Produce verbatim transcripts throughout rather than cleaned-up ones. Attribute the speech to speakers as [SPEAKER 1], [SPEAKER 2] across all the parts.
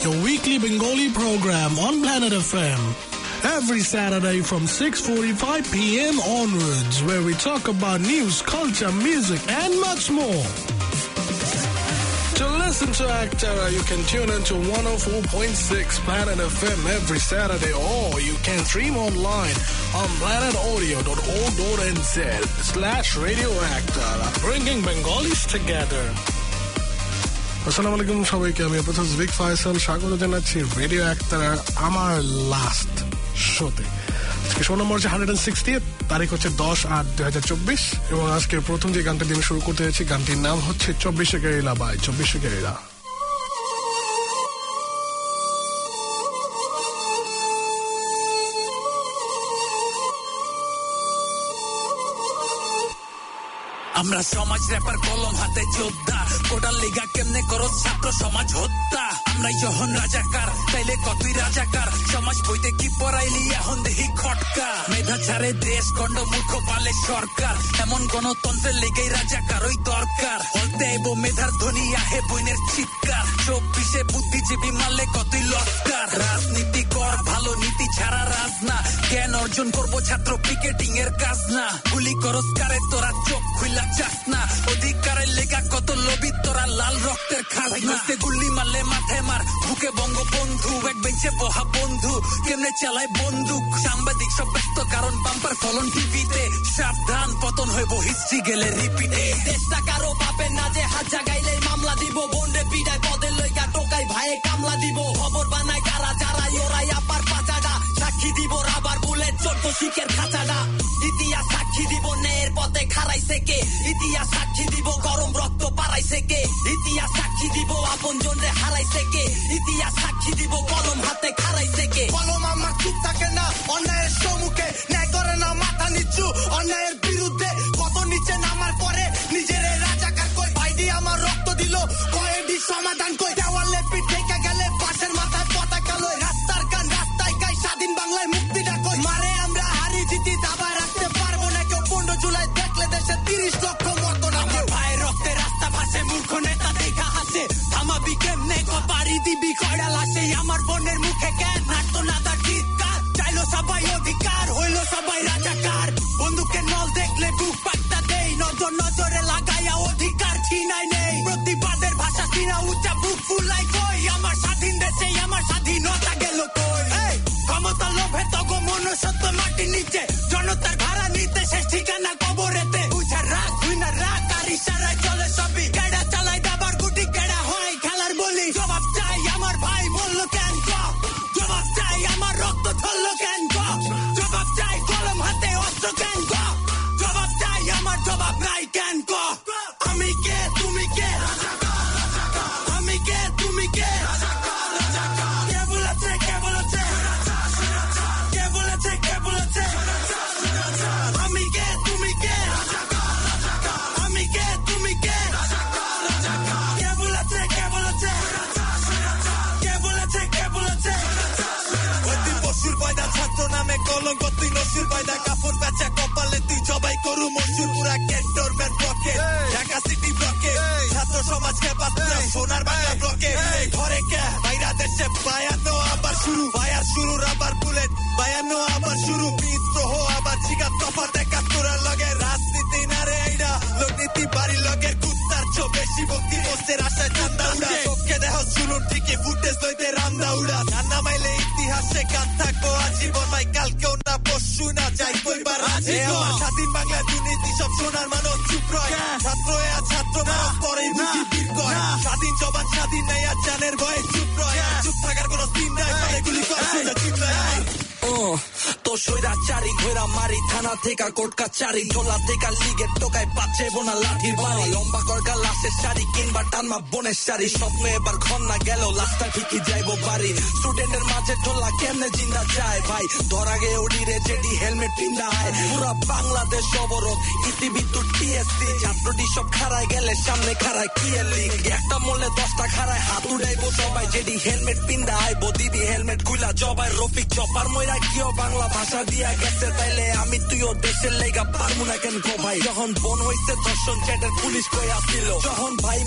[SPEAKER 1] your weekly Bengali program on Planet F M. Every Saturday from six forty-five p.m. onwards, where we talk about news, culture, music, and much more. To listen to Actara, you can tune into one oh four point six Planet F M every Saturday, or you can stream online on planetaudio.org.nz slash Radio Actara, bringing Bengalis together. Assalamu alaikum সবাইকে, আমি আপনাদের ভিক ফয়সাল স্বাগত জানাচ্ছি radio একতারার আমার last শোতে। আজকে show নম্বর হচ্ছে hundred sixty, তারিখ হচ্ছে দশ আট দুই হাজার চব্বিশ, এবং আজকের প্রথম যে গানটা দিয়ে শুরু করতে যাচ্ছি, গানটির নাম হচ্ছে চব্বিশে গেরিলা বাই চব্বিশে গেরিলা।
[SPEAKER 2] আমরা সমাজ র্যাপার কলম হাতে যোদ্ধা, কোটার লিগা কেমনে করো ছাত্র সমাজ হত্যা। আমরা যখন রাজাকার তাইলে কতই রাজাকার, সমাজ বইতে কি পড়াইলি এখন দেখি খটকা। মেধা ছাড়ে দেশ খণ্ড মূর্খ পালে সরকার, এমন গণতন্ত্রের লেগেই রাজাকার ওই দরকার। বলতে আইব মেধার ধ্বনি আহে বইনের চিৎকার, চব্বিশে বুদ্ধিজীবী মারলে কতই লস্কার। রাজনীতি কর ভালো, নীতি ছাড়া রাজ না, জ্ঞান অর্জন করবো ছাত্র পিকেটিং এর কাজ না। গুলি করস্কারে তোরা চোখ খুইলা চাস না, অধিকারের লেগা কত লবি তোরা লাল রক্তের খাজনা। গুলি মারলে মাথায় মার, বুকে বঙ্গবন্ধু, এক বেঞ্চে বহা বন্ধু কেমনে চালায় বন্দুক। সাংবাদিক সব ব্যস্ত কারণ বাম্পার ফলন টিভিতে, সাবধান পতন হইব হিস্ট্রি গেলে রিপিটে।
[SPEAKER 3] দেশটা কারো বাপের না যে হাত জাগাইলে মামলা দিব, বন্ডে পিডায় পদের লইগা টোকাই ভাইয়ে কামলা দিব। খবর বানায় কারা যারাই ওরাই আপার পাচাডা, সাক্ষী দিব রাবার বুলেট চোদ্দ শিখের খাঁচাডা। ইতিহাস সাক্ষী দিব ন্যায়ের পথে খারাইছে কে, ইতিহাস সাক্ষী দিব গরম রক্ত পারাইছে কে, ইতিহাস সাক্ষী দিব আপন জনরে হারাইছে কে, ইতিহাস সাক্ষী দিব কলম হাতে খারাইছে কে। কলম আমার চুপ থাকে না অন্যায়ের সম্মুখে, ন্যায় করে না মাথা নিচু অন্যায়ের বিরুদ্ধে। কত নিচে নামার পরে নিজের রাজাকার কই, ভাইডি আমার রক্ত দিল কয়েডি সমাধান কই। দেওয়ালে পিঠ থেকে গেলে পাশের মাথায় পতাকা লই, রাস্তার গান রাস্তায় গাই স্বাধীন বাংলায় মুক্তিটা কই। মারে আমরা হারি জিতি দাবায় রাখতে পারবো না কেউ, পনেরো জুলাই দেখলে দেশে তিরিশ লক্ষ মতো না। আমার ভাইয়ের রক্তে রাস্তা ভাসে, মূর্খ নেতা দেখা হাসে, থামাবি কেমনে পারি দিবি কয়ডা লাশে। আমার বোনের মুখে কেন হাঁটতো না তার চিৎকার, চাইলো সবাই অধিকার হইলো সবাই রাজাকার। বন্দুকের নল দেখলে বুক পাট্টা দেই, নজর নজরে লাগাইয়া অধিকার ছিনাই নেই। প্রতিবাদের ভাষা চিনা উচ্চা বুক ফুলাই কই, আমার স্বাধীন দেশে আমার স্বাধীনতা গেল কই। ক্ষমতা লোভে তগো মনুষ্যত্ব মাটির নিচে, জনতার ভাড়া নিতে শেষ ঠিকানা কবরেতে। বুঝা রাখ তুই না রাখ, আর ইশারায় চলে সবই, কেডা চালাই দাবার গুটি কেডা হয় খেলার বলি। জবাব চাই আমার ভাই বললো কেন ক, জবাব চাই আমার রক্ত ধরলো কেন ক, জবাব চাই কলম হাতে অস্ত্র কেন ক, জবাব চাই আমার জবাব নাই কেন ক। আমি কে তুমি কে, আমি কে তুমি কে, কে বলেছে কে বলেছে, কে বলেছে কে বলেছে। আমি কে তুমি কে, আমি কে তুমি কে, কে বলেছে কে বলেছে, কে বলেছে কে বলেছে। অতি পশুর পয়দা ছাত্র নামে কলঙ্ক তুই নসুর পয়দা, কাপড় বেচা কপালে তুই জবাই করু মসুর। পুরা ক্যান্টনমেন্ট ব্লকে ঢাকা সিটি ব্লকে, ছাত্র সমাজকে বাঁচতে সোনার বাংলা ব্লকে। ঘরে কে বাইরা দেশে বায়ানো আবার শুরু, বায়ার শুরু রাবার বুলেট বায়ানো আবার শুরু। বিদ্রোহ আবার জিগা তফাত একাত্তরের লগে, রাজনীতি না রে এইডা লোকনীতি বাড়ির লগের কুত্তার চো বেশি ভক্তি পোস্টের আশায় চান্দা উড়া। চোখকে দেহ শুনুন ঠিকই ফুটেজ লইতে রামদা উড়া। জানা মাইলে ইতিহাসে গান থাকবো আজীবন, ভাই কালকেও না পরশু না যাই কইবার আজীবন। স্বাধীন বাংলা দুর্নীতি সব সোনার মানব চুপ রয়, ছাত্র এ ছাত্র মানব পরে বুঝি বীর কয়। স্বাধীন জবান স্বাধীন নাই আর জানের ভয়ে চুপ রয়, চুপ থাকার কোনো দিন নাই, মানে গুলি কর সোজা চুপ রয়। তো সৈরা চারি ঘোরা মারি, থানা থেকে কোর্ট কাচারি, টোলা থেকে লিগের টোকায় পাচ্ছে বোনা লাঠির বাড়ি। লম্বা করগা লাশের শাড়ি কিংবা টানমা বনের শাড়ি, স্বপ্ন এবার ঘন না গেল লাশটা ঠিকই যাইবো বাড়ি। স্টুডেন্টের মাঝে টোলা কেমনে জিন্দা যায় ভাই, ধরা গে উড়ি রে জেডি হেলমেট পিন্দা হয়। পুরা বাংলাদেশ অবরোধ ইসিবি তো টিএসসি, ছাত্রটি সব খারায় গেলে সামনে খারায় কি এর লিগ। একটা মূল্যে দশটা খারায় হাত উড়াইবো সবাই, জেডি হেলমেট পিন্দা আইবো দিবি হেলমেট খুলা জবাই। রফিক চপার ময়রা কিও বাংলা ভাষা দিয়া গেছে, তাইলে আমি তুইও দেশের লেগা পারবো না কেন গো ভাই। যখন বন হইছে দর্শন চ্যাটের পুলিশ কই আসছিল, যখন ভাই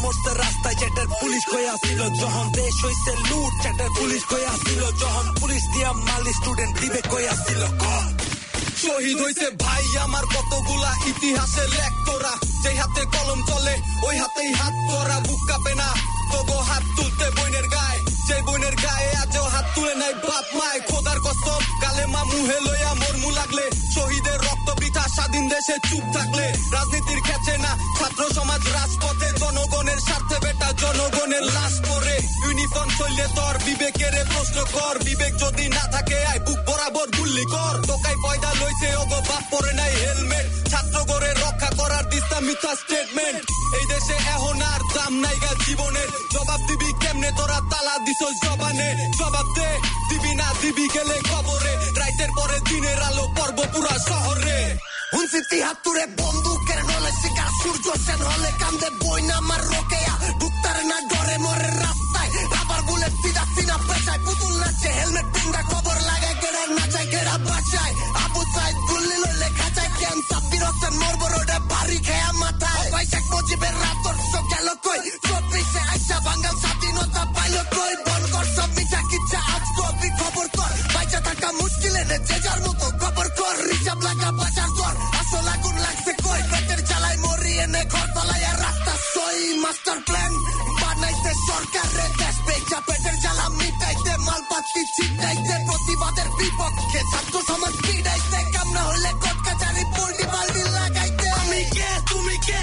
[SPEAKER 2] করছে রাস্তায় চ্যাটের পুলিশ কইয়া ছিল যখন দেশ হইছে লুট চ্যাটের পুলিশ কইয়া ছিল যখন পুলিশ দিয়া মাল স্টুডেন্ট দিবে কইয়া ছিল শহীদ হইছে ভাই আমার কতগুলা ইতিহাসে লেখ তোরা যেই হাতে কলম চলে ওই হাতেই হাত তোরা বুক কাঁপে না তবু হাত তুলতে বইনের গায়ে যে বইনের গায়ে আজও হাত তুলে নাই বাপ মায় খোদার কসম কালেমা মুহে লইয়া মরমু লাগলে শহীদের রক্ত বৃথা স্বাধীন দেশে চুপ থাকলে রাজনীতির খেচে না ছাত্র সমাজ রাজপথে জনগণের স্বার্থে বেটা জনগণের লাশ পরে ইউনিফর্ম চললে তোর বিবেকের প্রশ্ন কর বিবেক যদি না থাকে আয় বুক বরাবর গুল্লি কর তোকাই পয়দা লইছে ওগো বাপ পরে নাই হেলমেট ছাত্র গড়ে রক্ষা করার দিস্তা মিথ্যা স্টেটমেন্ট এই দেশে এখন আর দাম নাইগা জীবনের জবাব দিবি কেমনে তোরা তালা দিছ জবানে জবাব দে দিবি না দিবি গেলে কবরে রাইতের পরে দিনের আলো পর্ব পুরা শহরে হুনসি তিহাত্তরে বন্দুকের নলে শিকার সূর্য সেন হলে কান্দে বই না আমার রোকেয়া ঢুকতার না ডরে মরে রাস্তায় রাবার বুলেট সিধা সিনা পেঁচায় পুতুল নাচে হেলমেট পিন্ডা খবর লাগে গেড়ে নাচায় গেড়া বাঁচায় আবু সাইদ গুল্লি লইলে খাঁচায় কেন সাব্বির হোসেন মরবো রোডে ভারী খেয়া মাথায় ভাই শেখ মুজিবের রাতর্ষ গেল কই চব্বিশে আইসা বাঙ্গাল স্বাধীনতা পাইল কই বন কর সব মিঠা কিচ্ছা আজ কবি খবর কর বাইচা থাকা মুশকিল এনে যে যার মতো খবর কর রিজাব লাগা বাজার দর আসল আগুন লাগছে কই পেটের জ্বালায় মরি এনে ঘর তলায় রাস্তা সই মাস্টার প্ল্যান বানাইতে সরকারে দেশ বেচা পেটের জ্বালা মিটাইতে মালপাতি ছিটাইতে প্রতিবাদের বিপক্ষে ছাত্র সমাজ পিড়াইতে কামনা হলে কোর্ট কাচারি পল্টি বাল্টি লাগাইতে আমি কে তুমি কে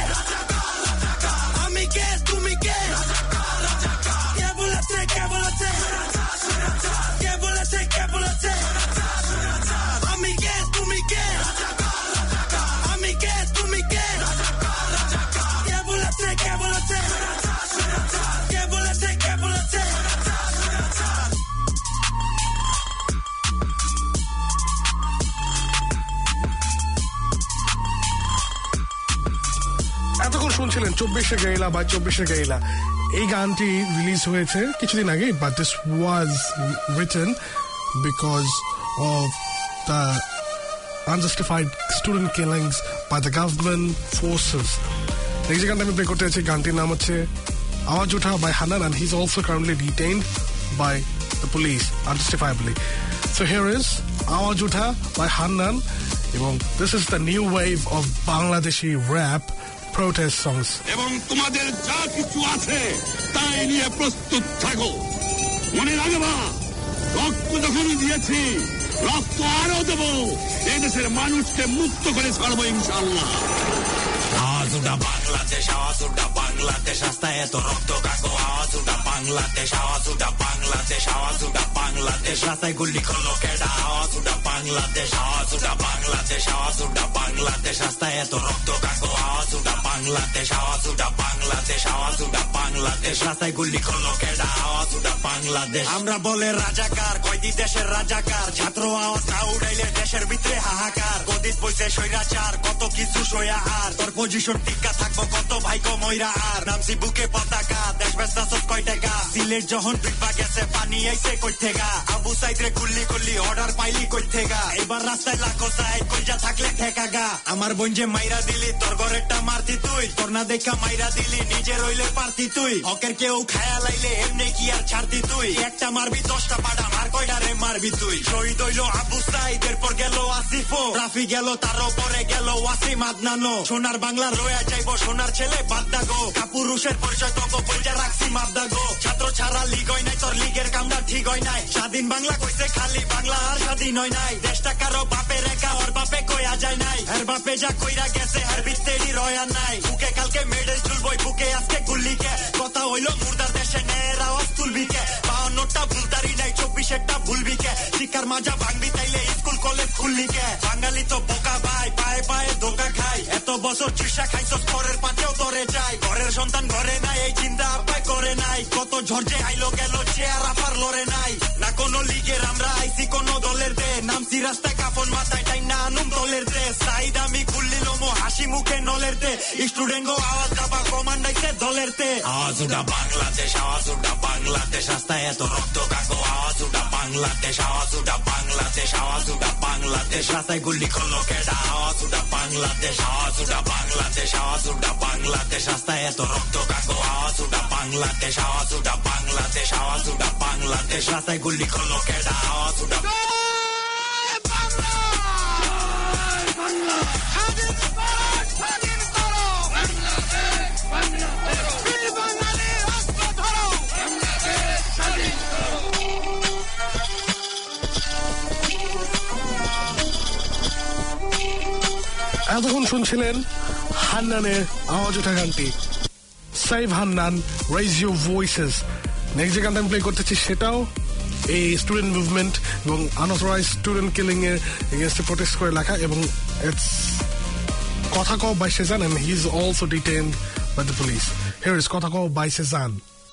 [SPEAKER 2] আমি কে তুমি কে কে বলেছে কে বলেছে কে বলেছে কে বলেছে আমি কে তুমি কে আমি কে তুমি কে কে বলেছে কে বলেছে কে বলেছে কে বলেছে
[SPEAKER 1] এতক্ষণ শুনছিলেন চব্বিশে গেরিলা বা চব্বিশে গেরিলা এই গানটি রিলিজ হয়েছে কিছুদিন আগে but this was written because of the unjustified student killings by the government forces এই যে গানটা আমি প্লে করতে চাইছি গানটির নাম হচ্ছে আওয়াজ ওঠা by Hannan and he's also currently detained by the police unjustifiably. So here is আওয়াজ ওঠা by হান্নান এবং this is the new wave of Bangladeshi rap protest songs.
[SPEAKER 4] এবং তোমাদের যা কিছু আছে তাই নিয়ে প্রস্তুত থাকো মনে রাখবা রক্ত যখন দিয়েছি রক্ত আরো দেবো এই দেশের মানুষকে মুক্ত করে ছাড়বো ইনশাআল্লাহ
[SPEAKER 2] আওয়াজ ওঠা বাংলাদেশ আওয়াজ ওঠা বাংলাদেশ রাস্তায় এত রক্ত কাকো আওয়াজ ওঠা বাংলাদেশ আওয়াজ ওঠা বাংলাদেশ আওয়াজ ওঠা বাংলাদেশ রাস্তায় গুলি করলো কেডা আওয়াজ ওঠা বাংলাদেশ আওয়াজ ওঠা বাংলাদেশ আওয়াজ ওঠা বাংলাদেশ রাস্তায় এত রক্ত কাকো আওয়াজ ওঠা বাংলাদেশ আওয়াজ ওঠা বাংলাদেশ আওয়াজ ওঠা বাংলাদেশ রাস্তায় গুলি করলো কেডা আওয়াজ ওঠা বাংলাদেশ আমরা বলে রাজাকার কয়দি দেশের রাজাকার ছাত্র আওয়াজ না উড়াইলে দেশের ভিতরে হাহাকার কদিস বইছে স্বৈরাচার কত কিছু সইয়া আর তোর পজিশন টিকা থাকবো কত ভাইকো ময়রা আর নামছি বুকে পতাকা দেশ ব্যস্ত কয় টাকা সিলেট যখন ডুবা গেছে পানি আইছে কই থেকা আবু সাইদরে গুল্লি গুল্লি অর্ডার পাইলি কই থেকা এবার রাস্তায় লাখো চাই কইজা থাকলে ঠেকা গা আমার বোন যে মাইরা দিলি তোর ঘরেরটা মারতি তুই তোর না দেখা মাইরা দিলি নিজে রইলে পারতি তুই হকের কেউ খায়া লাইলে এমনি কি আর ছাড়তি তুই একটা মারবি দশটা পাড়া মার কয়টা রে মারবি তুই শহীদ হইল আবু সাইদ এরপর গেল আসিফো রাফি গেল তার উপরে গেল ওয়াসিম আদনানো সোনার বাংলা রয়ে যাইবো সোনার ছেলে বাদদাগো কাপুরুষের পরিচয় তোকে বইজা রাখছি মাবদাগো ছাত্র ছাড়া লিগ হয় নাই তোর লিগের কামটা ঠিক হয় নাই স্বাধীন বাংলা কইছে খালি বাংলা আর স্বাধীন হয় নাই দেশটা কারো বাপে রেখা ওর বাপে কইয়া যায় নাই আর বাপে যা কইরা গেছে আর বিস্তেরি রয়া নাই বুকে কালকে মেডেল তুলবই বুকে আজকে গুল্লিকে কথা হইলো মুর্দার দেশে নের আওয়াজ তুলবি কে বাউন্নটা ভুলতারি নাই চব্বিশেরটা ভুলবি কে শিকার মাজা ভাঙবি তাইলে স্কুল কলেজ খুললি কে বাঙালি তো বোকা ভাই পায়ে পায়ে ধোকা খাই এত বছর চিসা খাইছস পরের পাটেও তরে যাই ঘরের সন্তান ঘরে নাই এই চিন্তা আপায় করে নাই কত ঝড়ে আইলো গেল চেয়ার আপার লড়ে নাই না কোনো লিগের আমরা আইসি কোনো দলের দে নামছি রাস্তায় কাফন মাথায় টাই না আনুম দলের দে সাইড আমি খুললি লোমো হাসি মুখে নলের দে স্টুডেন্ট গো আওয়াজ দাবা কমান্ডাইছে দলের দে আওয়াজ উঠা বাংলাদেশ আওয়াজ উঠা বাংলাদেশ রাস্তায় এত রক্ত কাকো আওয়াজ উঠা বাংলাদেশ আওয়াজ উঠা বাংলাদেশ আওয়াজ উঠা বাংলাদেশ রাস্তায় গুলি করলো কেডা আওয়াজ উঠা বাংলাদেশ আওয়াজ উঠা বাংলাদেশ আওয়াজ উঠা বাংলাদেশ রাস্তায় এত রক্ত কাকো আওয়াজ আওয়াজ উঠা বাংলাদেশ আওয়াজ উঠা বাংলাদেশ আওয়াজ উঠা বাংলাদেশ রাস্তায় গুলি করলো কেডা আওয়াজ উঠা
[SPEAKER 1] এতক্ষণ শুনছিলেন হান্নানের আওয়াজ ওঠা গানটি। Save Hannan, raise your voices. Next যে গানটা আমি প্লে করতেছি সেটাও এই স্টুডেন্ট মুভমেন্ট এবং আনঅথরাইজ স্টুডেন্ট কিলিং এর এগেইনস্টে প্রোটেস্ট করে লেখা, এবং ইটস কথা কও by Sezan and he is also detained by the police. Here is কথা কও by সেজান.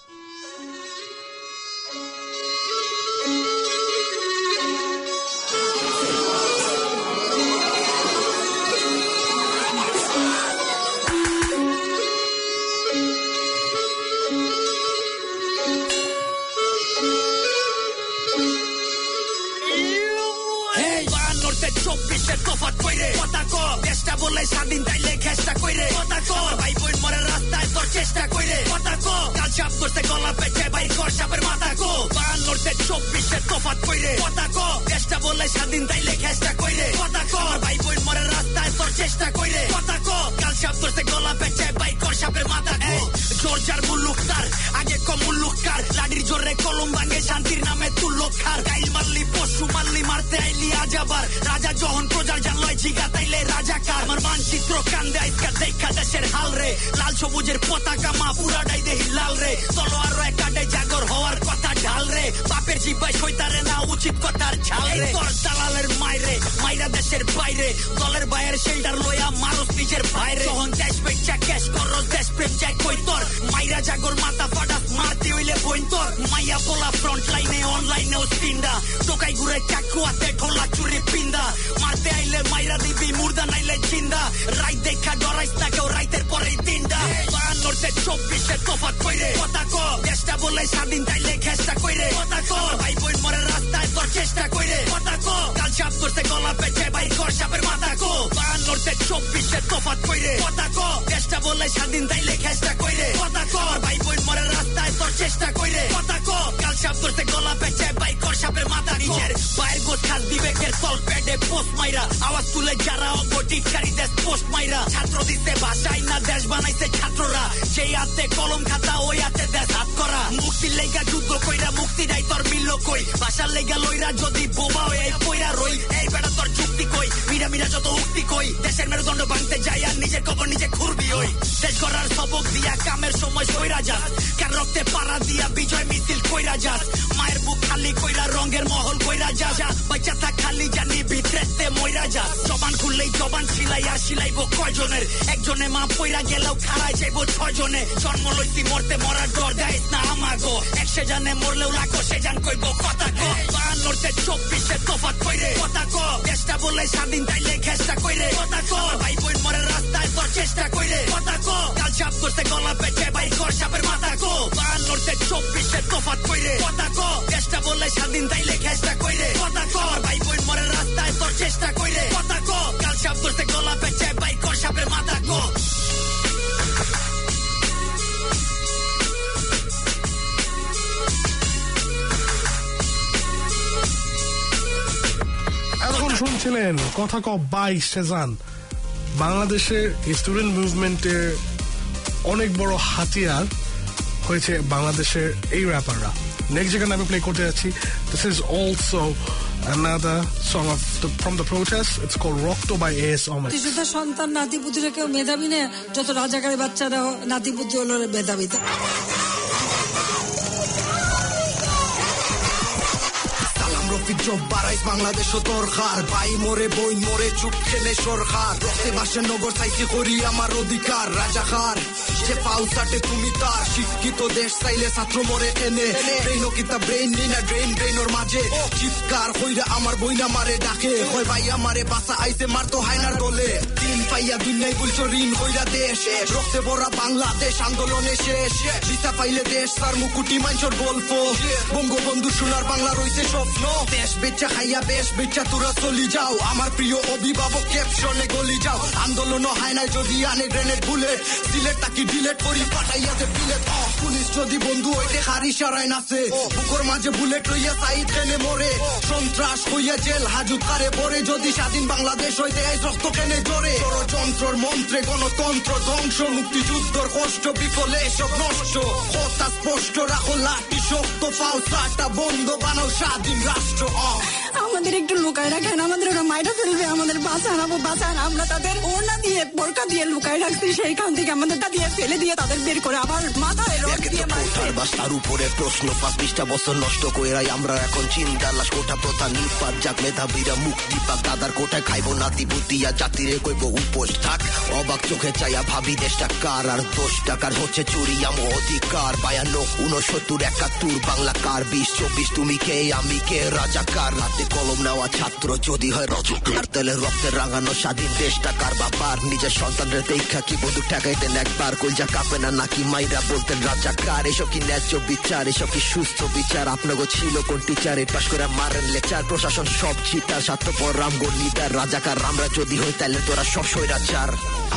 [SPEAKER 3] চব্বিশের তফাৎ কইরে কথা ক দেশটা বলে স্বাধীন তাইলে খেষ্টা কইরে কথা ক ভাই বোন মরে রাস্তায় তোর চেষ্টা কইরে কথা ক কাল সাপ করতে গলা পেঁচে ভাই কর সাপের মাথা কো বাহান্নতে চব্বিশের তফাৎ কইরে কথা ক দেশটা বলে স্বাধীন তাইলে খেষ্টা কইরে কথা ক ভাই বোন মরে রাস্তায় তোর চেষ্টা কইরে কথা ক কাল সাপ করতে গলা পেঁচে ভাই কর সাপের মাথা কো জোরজার মুল্লুক তার আগে কম মুল্লুক কার লাডির জোরে কলম ভাঙে শান্তির নামে তুল্লুক খার গাইল মারলি পশু মারলি মারতে আইলি আজাবার রাজা যখন প্রজার জানলয় জিগা তাইলে রাজাকার আমার মানচিত্র কান্দে আইসকা দেখা দেশের হাল রে লাল সবুজের পতাকা মা পুরাটাই দেহি লাল রে তলোয়ার রয় কাটে জাগর হওয়ার কথা ঢাল রে বাপের জিব্বায় সইতারে না উচিত কথার ঝাল রে তোর দালালের মাইরে মাইরা দেশের বাইরে দলের বাইরের শেল্টার লইয়া মানুষ নিজের বাইরে তখন দেশ বেচা ক্যাশ করো দেশ প্রেম চাই কই তোর মাইরা জাগর মাথা ফাটাস মারতে হইলে বইন তোর মাইয়া পোলা ফ্রন্ট লাইনে অনলাইনেও সিন্ডা টোকাই ঘুরে চাকু হাতে ঢোলা চুরি পিন্দা মারতে আইলে মাইরা দিবি মুর্দা নাইলে জিন্দা রাইত দেখা ডরাইস না কেউ রাইতের পরেই তিনটা বাহান্নতে চব্বিশে তফাৎ কইরে কথা ক দেশটা বলে স্বাধীন তাইলে খেষ্টা কইরে কথা ক ভাই বোন মরে রাস্তায় তোর চেষ্টা কইরে কথা ক কাল সাপ করতে গলা পেঁচে ভাই কর সাপের মাথা কো বাহান্নতে চব্বিশে তফাৎ কইরে কথা ক দেশটা বলে স্বাধীন তাইলে খেষ্টা কইরে কথা ক ভাই বোন মরে রাস্তায় তোর চেষ্টা কইরে কথা ক কাল সাপ করতে গলা পেঁচে ভাই কর সাপের মাথা নিজের বাইর গোছ খাস বিবেকের তল পেডে পোস্ট মাইরা আওয়াজ তুলে যারা অগটিকারী দেশ পোস্ট মাইরা ছাত্র দিতে ভাষাই না দেশ বানাইছে ছাত্ররা সেই হাতে কলম খাতা ওই হাতে দেশ হাত করা মুক্তির লেগা যুদ্ধ কইরা মুক্তি নাই তোর মিলল কই ভাষার লেগা লইরা যদি বোবা হয়ে এই পয়রা রই এই বেটা তোর যুক্তি কই মিরা মিরা যত উক্তি কই দেশের মেরুদণ্ড ভাঙতে যাই আর নিজের কবর নিজে খুরবি হই দেশ গড়ার সবক দিয়া কামের সময় কইরা যাস কার রক্তে পাড়া দিয়া বিজয় মিছিল কইরা যাস মায়ের বুক খালি কইরা রঙের মহল কইরা যাস বাচ্চা থাক খালি জানি ভিতরেতে মইরা যাস জবান খুললেই জবান সিলাই আর সিলাইব কয়জনের একজনে মা পইরা গেলেও খাড়াই যাইব ছয়জনে জন্ম লইতি মরতে মরার ডর দেয় না আমাগো একশে জানে মরলেও লাখো সে জান কইব কথা কো বাহান্নতে চব্বিশে তফাৎ কইরে কথা কো দেশটা বলে স্বাধীন তাইলে খেষ্টা কইরে কথা কো ভাই বোন মরে রাস্তায় তোর চেষ্টা কইরে কথা কো কাল সাপ করতে গলা পেঁচে ভাই কর সাপের মাথা কো বাহান্নতে চব্বিশে তফাৎ কইরে কথা কো দেশটা বলে স্বাধীন তাইলে খেষ্টা কইরে কথা কো ভাই বোন মরে রাস্তায় তোর চেষ্টা কইরে কথা কো কাল সাপ করতে গলা পেঁচে ভাই কর সাপের মাথা কো
[SPEAKER 1] এখন শুনছিলেন কথা ক বাই সেজান। বাংলাদেশের স্টুডেন্ট মুভমেন্টের অনেক বড় হাতিয়ার হয়েছে বাংলাদেশের এই র্যাপাররা। নেক্সট যেখানে আমি প্লে করতে যাচ্ছি, this is also another song of the, from the protest. It's called Rokto by A S Ahmed.
[SPEAKER 5] শিশুদের সন্তান নাতিপুতিরা কেউ মেধাবী না, যত রাজাকারী বাচ্চারা নাতিপুতি হলো মেধাবী।
[SPEAKER 6] বাংলাদেশ তোর খার ভাই মোরে বই মোরে চুপ খেলে সরকার রক্তে ভাসে নগর চাইছে করি আমার অধিকার রাজা খার সে পাউসাটে তুমি তার শিক্ষিত দেশ চাইলে ছাত্র মরে এনে ব্রেইন কিতা ব্রেইন নিনা ড্রেইন ব্রেইনর মাঝে চিৎকার কইরা আমার বইনা মারে ডাকে হয় ভাই আমারে বাসা আইছে মারতো হায়নার দলে দিন পাইয়া দুনিয়ায় বলছো ঋণ কইরা দেশ রক্তে ভরা বাংলাদেশ আন্দোলনে শেষ দিশা পাইলে দেশ তার মুকুটি মাঞ্চর গল্প বঙ্গবন্ধু সোনার বাংলা রইছে স্বপ্ন দেশ বেচা খাইয়া বেশ বেচা তোরা চলি যাও আমার প্রিয় অভিভাবক ক্যাপশনে গলি যাও আন্দোলন হয় না যদি আনে গ্রেনেড বুলেট সিলেট তাকি ডিলেট করি পাঠাইয়া যে বিলেট পুলিশ যদি বন্ধু হইতে হারি সারাই নাচে বুকর মাঝে বুলেট লইয়া সাইড কেনে মরে সন্ত্রাস হইয়া জেল হাজত কারে পরে যদি স্বাধীন বাংলাদেশ হইতে এই রক্ত কেনে জোরে ষড়যন্ত্রর মন্ত্রে গণতন্ত্র ধ্বংস মুক্তিযুদ্ধর কষ্ট বিফলে সব নষ্ট কথা স্পষ্ট রাখো লাঠি শক্ত ফাউসাটা বন্ধ বানাও স্বাধীন রাষ্ট্র
[SPEAKER 5] আমাদের একটু লুকায় রাখেন আমাদের ওরা মাইটা ফেলবে আমাদের বাঁচান আবু বাঁচান আমরা তাদের ওড়না দিয়ে বোরকা দিয়ে লুকায় রাখছি সেইখান থেকে আমাদের তা দিয়ে ফেলে দিয়ে তাদের বের করে আবার মাথায় রড দিয়ে মারছে
[SPEAKER 6] তার উপরে প্রশ্ন পাঁচটা বছর নষ্ট কইরাই আমরা এখন চিন্তা লাশ কোটা প্রথা নিপাত যাক মেধাবীরা মুক্তি পাক দাদার কোটায় খাইব নাতি বুতিয়া জাতিরে কইব উপোস থাক অবাক চোখে চাইয়া ভাবি দেশটা কার আর দশ টাকার হচ্ছে চুরি আম অধিকার বায়ান্ন উনসত্তর একাত্তর বাংলা কার বিশ চব্বিশ তুমি কে আমি কে রাজাকার রাতে কলম নেওয়া ছাত্র যদি হয় রজকার তেলে রক্তে রাঙানো স্বাধীন দেশটা কার বাবার নিজের সন্তানের দেখা কি বন্দুক ঠেকাইতেন একবার কলজা কাঁপে না নাকি মাইরা বলতেন রাজাকার এসব কি ন্যায্য বিচার এসব কি সুস্থ বিচার আপনাকে ছিল কোন টিচার এই পাশ করে মারেন লেচার প্রশাসন সব চিতার স্বার্থপর রামগো নিদার রাজাকার আমরা যদি হই তাহলে তোরা সব স্বৈরাচার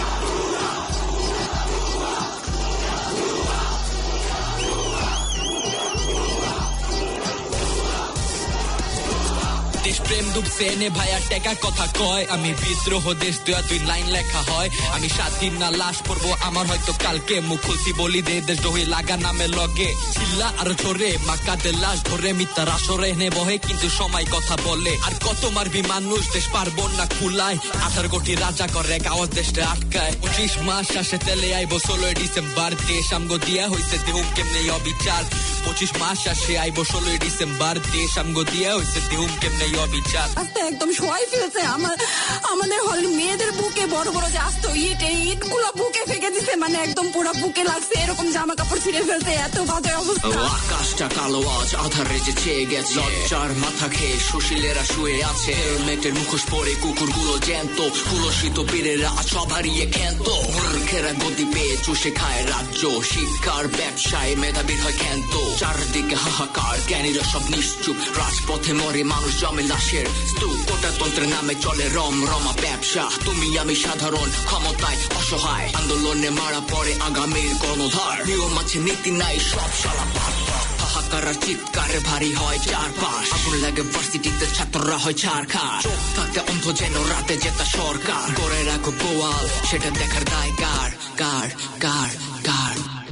[SPEAKER 3] প্রেম ডুবছে এনে ভাইয়া টেকা কথা কয় আমি বিদ্রোহ দেশ দুয়া দুই লাইন লেখা হয় আমি স্বাধীন না লাশ পড়বো আমার হয়তো কালকে মুখ খুলছি বলি দে দেশ দহি লাগা নামে লগে চিল্লা আর ঝরে মাকাদের লাশ ধরে মিথ্যার আসরে এনে বহে কিন্তু সময় কথা বলে আর কত মারবি মানুষ দেশ পারবো না খুলায় আঠারো কোটি রাজা করে এক আওয়াজ দেশটা আটকায় পঁচিশ মাস আসে তেলে আইব ষোলোই ডিসেম্বর দেশ আমগো দিয়া হইছে দেহুম কেমনে অবিচার পঁচিশ মাস আসে আইব ষোলোই ডিসেম্বর দেশ আমগো দিয়া হইছে দেহুম কেমনে অবিচার
[SPEAKER 5] আস্তে একদম শোয়াই ফেলছে আমার আমাদের হল মেয়েদের বুকে বড় বড় যে আসতো ইট এই ইট গুলো বুকে ফেঁকে দিছে মানে একদম পুরো বুকে লাগছে এরকম জামা কাপড় ছিঁড়ে ফেলছে এত বাজে অবস্থা
[SPEAKER 3] আকাশটা কালো আজ আধারে যে চেয়ে গেছে লজ্জার মাথা খেয়ে সুশীলেরা শুয়ে আছে হেলমেটের মুখোশ পরে কুকুরগুলো জ্যান্ত কুলসিত পীরেরা সব হারিয়ে ক্ষান্ত মূর্খেরা গদি পেয়ে চুষে খায় রাজ্য শিক্ষার ব্যবসায় মেধাবীর হয় ক্ষান্ত চারদিকে হাহাকার জ্ঞানীরা সব নিশ্চুপ রাজপথে মরে মানুষ জমে লাশের স্তূপ কোটাতন্ত্রের নামে চলে রম রমা ব্যবসা তুমি আমি সাধারণ ক্ষমতায় অসহায় আন্দোলনে মারা পড়ে আগামীর কর্ণধার নিয়ম আছে নীতি নাই সব শালা হাহাকার চিৎকারে ভারী হয় চারপাশ আগুন লাগে ভার্সিটিতে ছাত্ররা হয় ছারখার চোখ থাকতে অন্ধ যেন রাতে জেতা সরকার করে রাখো গোয়াল সেটা দেখার দায় কার কার কার কার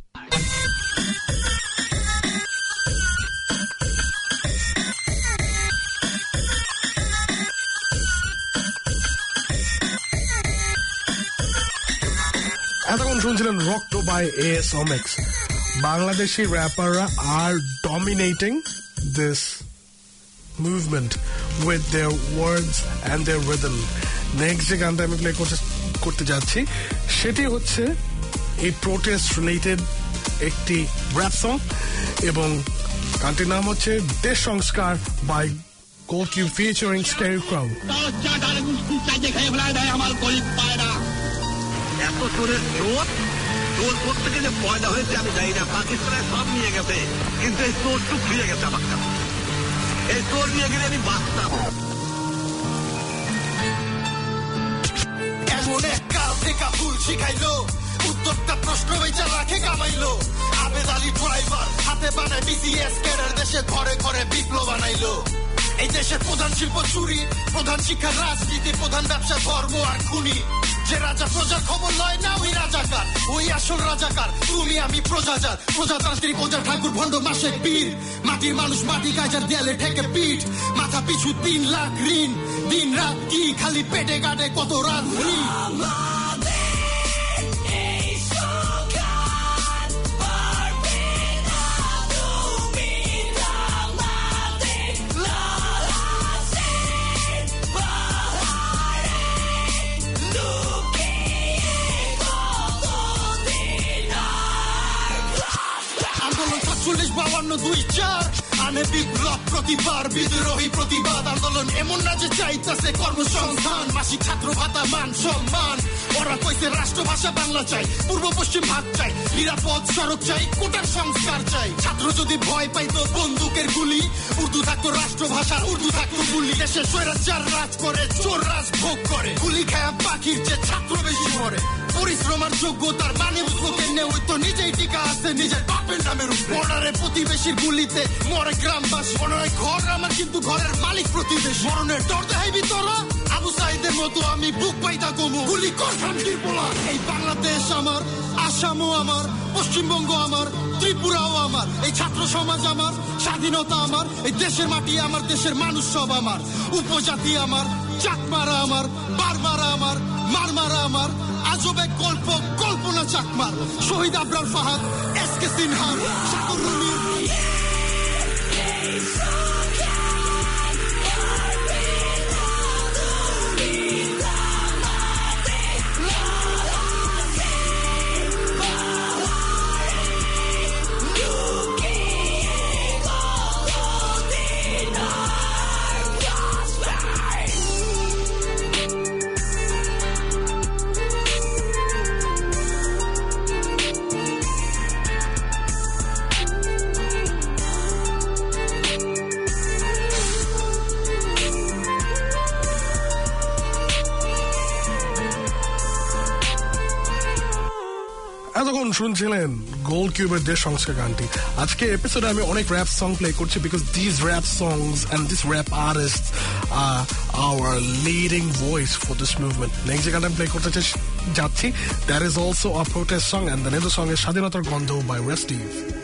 [SPEAKER 1] এতক্ষণ শুনছিলেন রক্ত বাই এস ওমেক্স বাংলাদেশি র্যাপাররা are dominating this movement with their words and their rhythm next যে গানটা আমি প্লে করতে করতে যাচ্ছি সেটি হচ্ছে এই প্রোটেস্ট রিলেটেড একটি র্যাপ সং এবং গানটির নাম হচ্ছে দেশ সংস্কার বাই গোলকিউ ফিচারিং স্কেয়ারক্রাউ
[SPEAKER 4] এত চোরের চোর চোর প্রত্যেকে যে পয়দা হয়েছে আমি জানি না পাকিস্তানে সব নিয়ে গেছে কিন্তু এই চোরটুক ফিরে গেছে আমার কাছে এই চোর নিয়ে গেলে আমি বাঁচতাম
[SPEAKER 6] এমন এক কাল থেকে ভুল শিখাইলো উত্তরটা প্রশ্ন বেচা রাখে কামাইলো আবেদ আলী ড্রাইভার হাতে বানায় বিসিএস ক্যাডার দেশে ঘরে ঘরে বিপ্লব বানাইলো এই দেশের প্রধান শিল্প চুরি প্রধান শিক্ষা রাজনীতি প্রধান ব্যবসা ধর্ম আর খুনি যে রাজা প্রজার খবর লয় না ওই রাজাকার ওই আসল রাজাকার তুমি আমি প্রজাজার প্রজাতান্ত্রিক প্রজা ঠাকুর ভণ্ড মাসে পীর মাটির মানুষ মাটি কাজার দেয়ালে ঠেকে পিঠ মাথা পিছু তিন লাখ ঋণ দিন রাত কি খালি পেটে গাড়ে কত রাত চল্লিশ বাউান্ন দুই চার আনে বিপ্লব প্রতিবার বিদ্রোহী প্রতিবাদ আন্দোলন এমন না যে চাইতেছে কর্মসংস্থান মাসিক ছাত্র ভাতা মান সম্মান ওরা কইছে রাষ্ট্রভাষা বাংলা চাই পূর্ব পশ্চিম ভাগ চাই নিরাপদ সড়ক চাই কোটার সংস্কার চাই ছাত্র যদি ভয় পাইতো বন্দুকের গুলি উর্দু থাকতো রাষ্ট্রভাষা উর্দু থাকতো গুলি দেশে স্বৈরাচার রাজ করে চোর রাজ ভোগ করে গুলি খায়া পাখির যে ছাত্র বেশি মরে পরিশ্রম আর যোগ্যতার মানে বুঝবো কেনে ওই তো নিজেই টিকা আছে নিজের বাপের নামের উপর বর্ডারে প্রতিবেশীর গুলিতে মরে গ্রামবাসী মনে ঘর আমার কিন্তু ঘরের মালিক প্রতিবেশী মরণের ডর দেখাইবি তোরা আবু সাইদের মতো আমি বুক পাইতা কমু গুলি কর শান্তির পোলা এই বাংলাদেশ আমার আসামও আমার পশ্চিমবঙ্গ আমার ত্রিপুরাও আমার এই ছাত্র সমাজ আমার স্বাধীনতা আমার এই দেশের মাটি আমার দেশের মানুষ সব আমার উপজাতি আমার চাকমারা আমার বারমারা আমার মারমারা আমার আজবে গল্প কল্পনা চাকমার শহীদ আবরার ফাহাদ এস কে সিনহার সাগর রুমির
[SPEAKER 1] এতক্ষণ শুনছিলেন গোল্ড কিউবের দেশ সংস্কার গানটি আজকে এপিসোডে আমি অনেক র্যাপ সং প্লে করছি because this rap songs and this rap artist are our leading voice for this movement next যে গানটা আমি প্লে করতে যাচ্ছি that is also a protest song and the name song এর স্বাধীনতার গন্ধ বাই ওয়েস্টিভ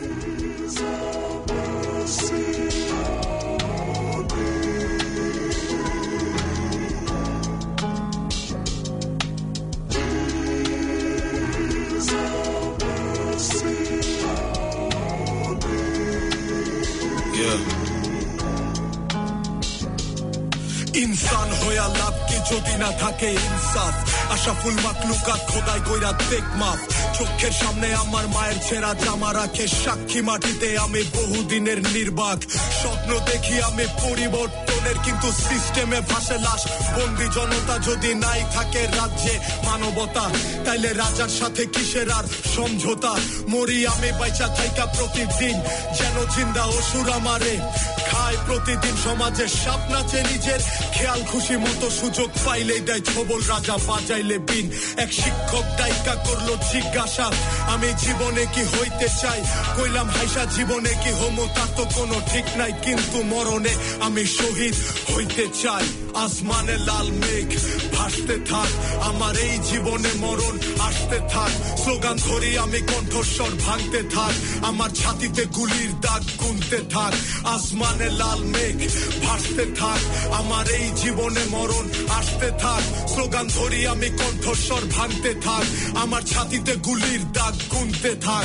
[SPEAKER 7] ইনসান হইয়া লাভ কি যদি না থাকে ইনসাফ আশাফুল মাকলুকাত খোদাই কইরা দেখ মাফ চোখের সামনে আমার মায়ের ছেঁড়া জামা রাখে সাক্ষী মাটিতে আমি বহুদিনের নির্বাক স্বপ্ন দেখি আমি পরিবর্তনের কিন্তু সিস্টেমে ভাসে লাশ বন্দি জনতা যদি নাই থাকে রাজ্যে মানবতা তাইলে রাজার সাথে কিসের আর সমঝোতা মরি আমি বাইচা থাইকা প্রতিদিন যেন জিন্দা অসুর আমারে খায় প্রতিদিন সমাজের সাপ নাচে নিজের খেয়াল খুশি মতো সুযোগ পাইলেই দেয় ছবল রাজা বাজাইলে বিন এক শিক্ষক দায়িকা করলো জিজ্ঞাসা আমি জীবনে কি হইতে চাই কইলাম হাইসা জীবনে কি হমো তার তো কোনো ঠিক নাই কিন্তু মরণে আমি শহীদ হইতে চাই আসমানে লাল মেঘ ভাসতে থাক আমার এই জীবনে মরণ আসতে থাক স্লোগান ধরি আমি কণ্ঠস্বর ভাঙতে থাক আমার ছাতিতে গুলির দাগ গুনতে থাক আসমানে লাল মেঘ ভাসতে থাক আমার এই জীবনে মরণ আসতে থাক স্লোগান ধরি আমি কণ্ঠস্বর ভাঙতে থাক আমার ছাতিতে গুলির দাগ গুনতে থাক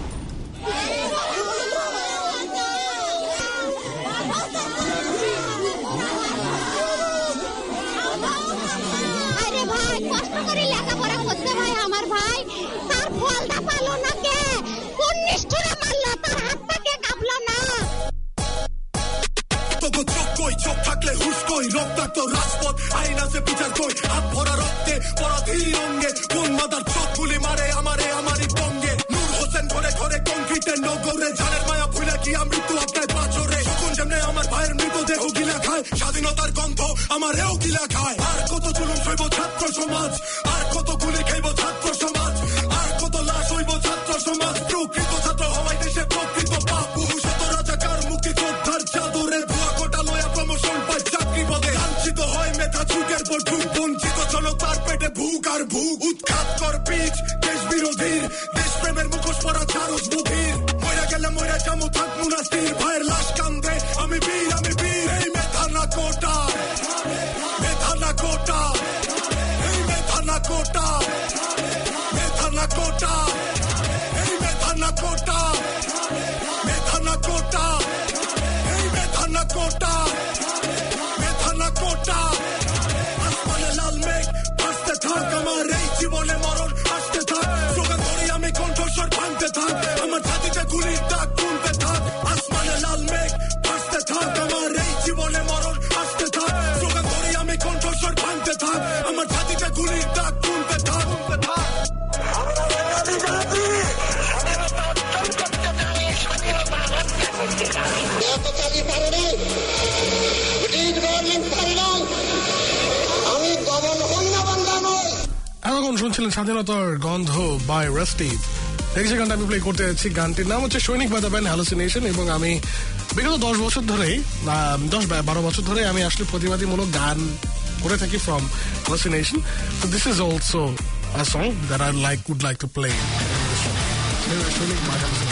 [SPEAKER 7] চোখ থাকলে হুশ কই রক্তাক্ত রাজপথ আইন আছে বিচার কই হাত ভরা রক্তে পরাধীন অঙ্গে কোন মাদার চোখ গুলি মারে আমারে আমারই বঙ্গে নূর হোসেন ঘরে ঘরে কংক্রিটের নগরে ঝাড়ের মায়া ভুলে কি মৃত্যু আপনার পাঁচরে শকুন যেমনে আমার ভাইয়ের মৃতদেহ গিলা খায় স্বাধীনতার গন্ধ আমারেও গিলা খায় আর কত জুলুম সইব ছাত্র সমাজ আর কত গুলি খাইব ছাত্র সমাজ আর কত লাশ হইব ছাত্র সমাজ প্রকৃত ছাত্র হওয়াই দেশে প্রকৃত বাপু শত রাজাকার মুক্তি যোদ্ধার চাদরে ধোয়া কোটা লয়া প্রমোশন পায় চাকরি পদে লাঞ্ছিত হয় মেধা যুগের পর যুগ বঞ্চিত জনতার পেটে ভুক আর ভুক উৎখাত কর বীজ দেশ বিরোধীর দেশপ্রেমের মুখোশ পরা চারুস মুখীর মইরা গেলে মইরা যামু থাকমু না স্থির ভাইয়ের লাশ কান্দে আমি বীর আমি বীর এই মেধা না কোটা মেধা না কোটা এই মেধা না কোটা মেধা না কোটা এই মেধা না কোটা মেধা না কোটা এই মেধা না কোটা মেধা না কোটা আসমানে লাল মেঘ ভাসতে থাক আমার এই জীবনে মরণ আসতে থাক স্লোগান ধরি আমি কণ্ঠস্বর ভাঙতে থাক আমার ছাতিতে গুলির দাগ গুনতে থাক আসমানে লাল মেঘ ভাসতে থাক আমার এই জীবনে মরণ আসতে থাক স্লোগান ধরি আমি কণ্ঠস্বর ভাঙতে থাক আমার ছাতিতে গুলির দাগ গুনতে থাক
[SPEAKER 1] এতক্ষণ শুনছিলেন স্বাধীনতার গন্ধ বাই রাস্টিভ। যে গানটা আমি প্লে করতে যাচ্ছি, গানটির নাম হচ্ছে সৈনিক বাজাবেন হ্যালুসিনেশন। এবং আমি বিগত দশ বছর ধরেই দশ বারো বছর ধরে আমি আসলে প্রতিবাদীমূলক গান করে থাকি from hallucination. So this is also a song that I like would like to play. সৈনিক বাজাবেন।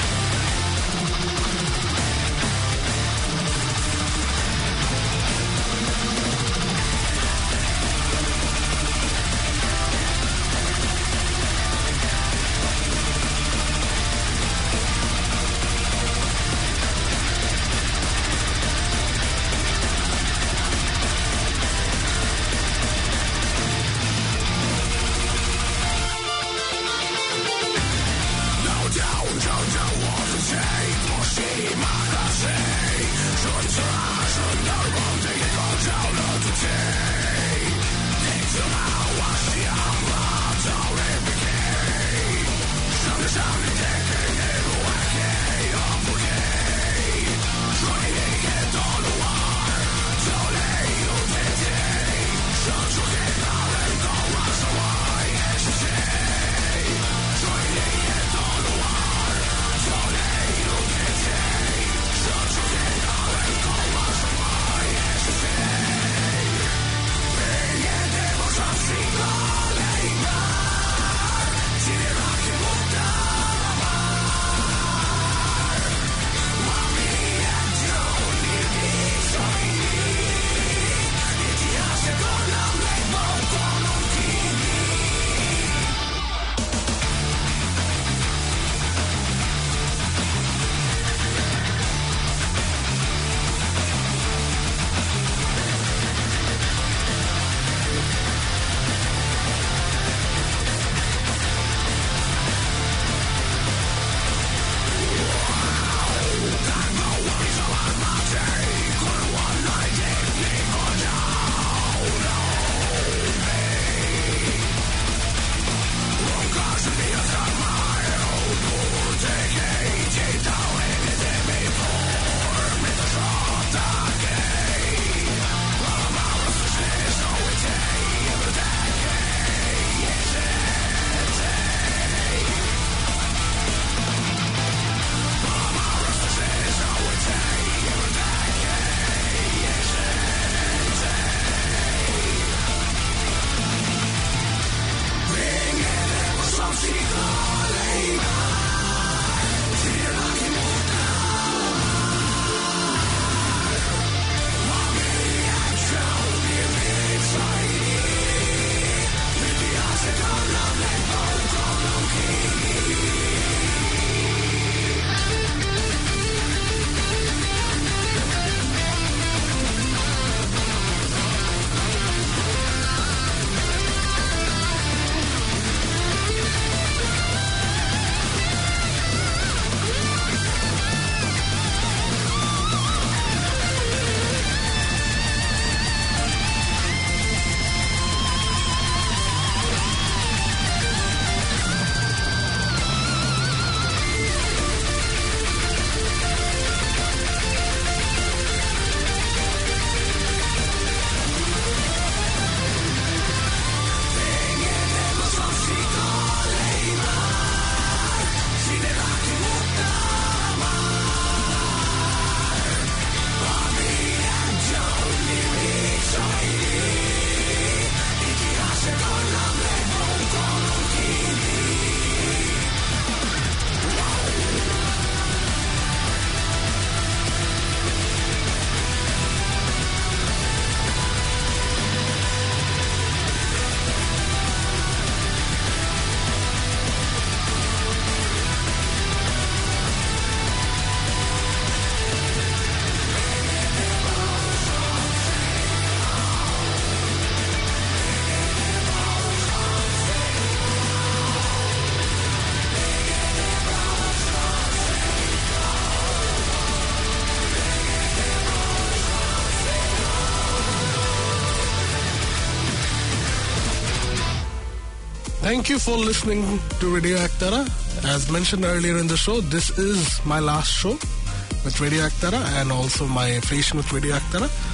[SPEAKER 1] Thank you for listening to Radio Aktara. As mentioned earlier in the show, this is my last show with Radio Aktara and also my affiliation with Radio Aktara.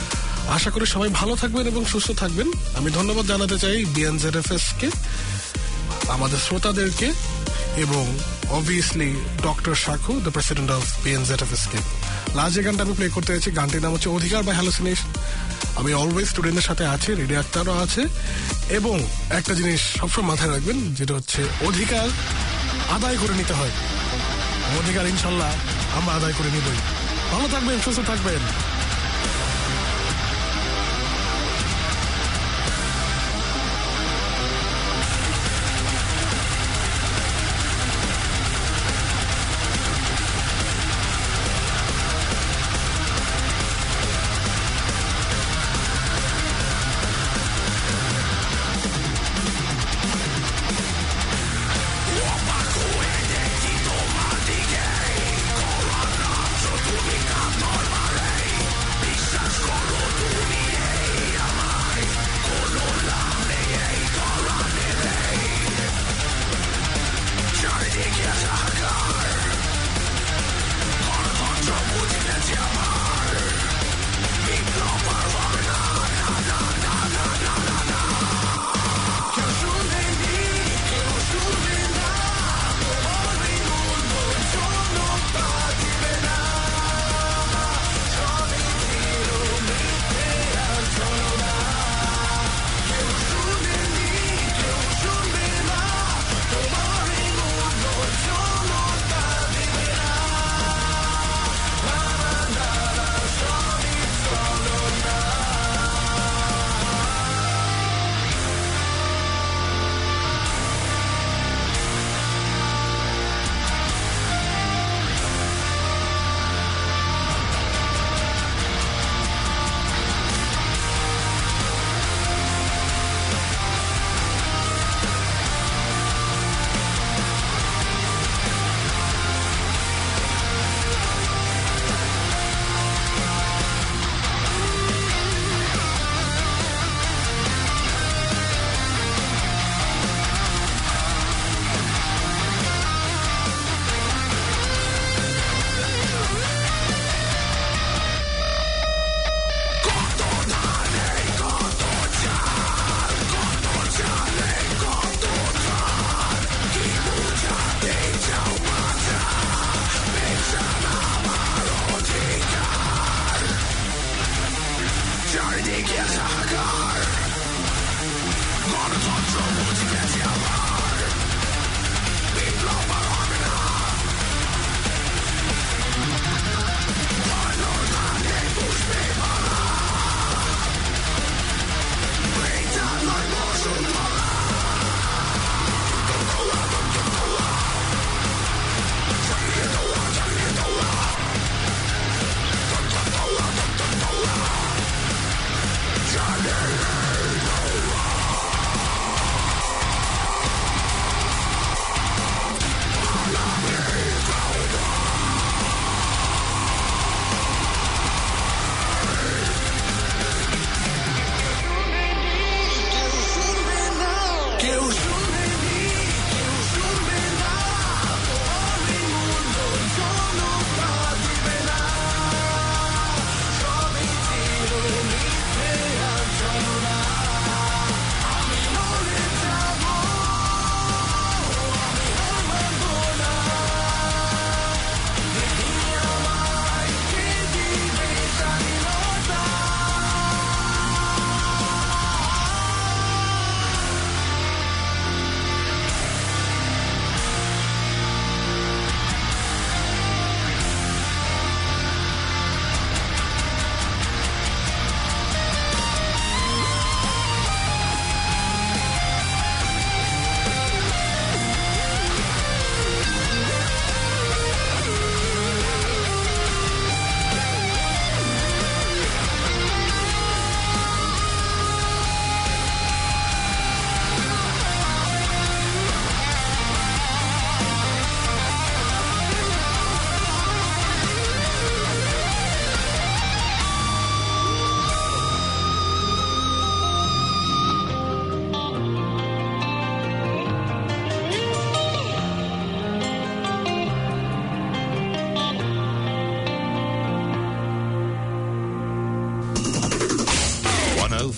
[SPEAKER 1] আশা করি সবাই ভালো থাকবেন এবং সুস্থ থাকবেন। আমি ধন্যবাদ জানাতে চাই বিএনজেডএফএস কে, আমাদের শ্রোতাদেরকে এবং obviously doctor Shaku, the president of BNZFS কে। লাস্ট যে গানটা আমি প্লে করতে চাইছি, গানটির নাম হচ্ছে অধিকার বা হ্যালুসিনেশন। আমি অলওয়েজ স্টুডেন্টের সাথে আছি, রেডি আক্তারও আছে, এবং একটা জিনিস সবসময় মাথায় রাখবেন, যেটা হচ্ছে অধিকার আদায় করে নিতে হয়। অধিকার ইনশাল্লাহ আমরা আদায় করে নিবই। ভালো থাকবেন, সুস্থ থাকবেন।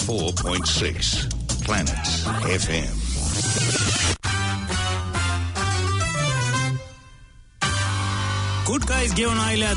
[SPEAKER 8] four point six Planet F M.
[SPEAKER 2] Good guys घेऊन आल्या